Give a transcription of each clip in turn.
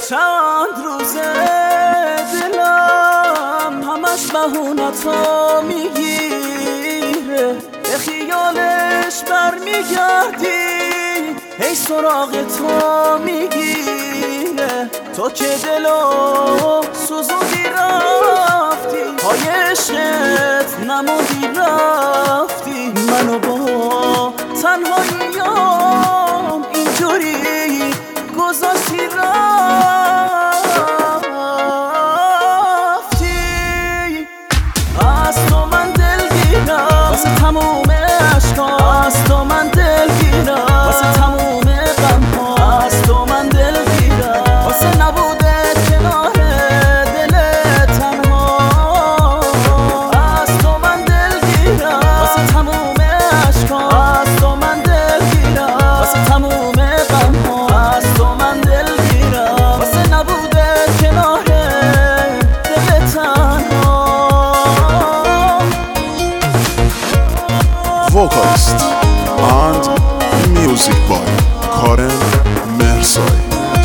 چند روزه دلم همش بهونتا میگیره، به خیالش برمیگردی هی سراغ تو میگیره. تو که دلو سوزوندی رفتی، پای عشقت نموندی رفتی، منو با تنهاییام اینجوری گذاشتی رفتی. از تو من دلگیرم واسه تموم عشقام، از تو من دلگیرم واسه تموم غم‌ها، از تو من دلگیرم واسه نبودت کنار دل تنها، از تو من دلگیرم واسه تموم عشقام، از تو من دلگیرم واسه تموم غم‌ها، از تو من دلگیرم واسه نبودت کنار دل تنها. Vocalist and music by Karen Mersai.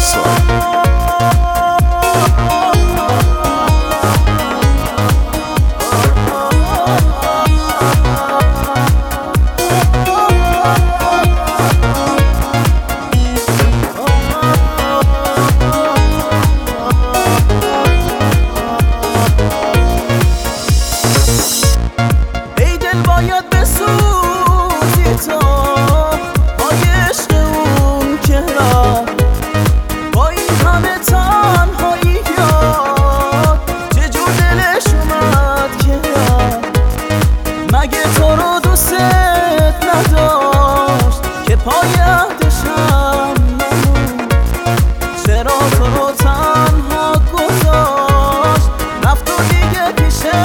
ای دل باید بسوزی تو با عشق اون که را، با این همه تنهایی یاد چجور دلش اومد که را، مگه تو رو دوست نداشت که پای عهدشم نمون، چرا تو رو تنها گذاشت رفت و دیگه پیشه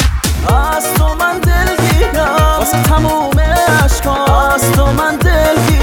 از تو من دلگیرم واسه تموم عشقام، از تو من دلگیرم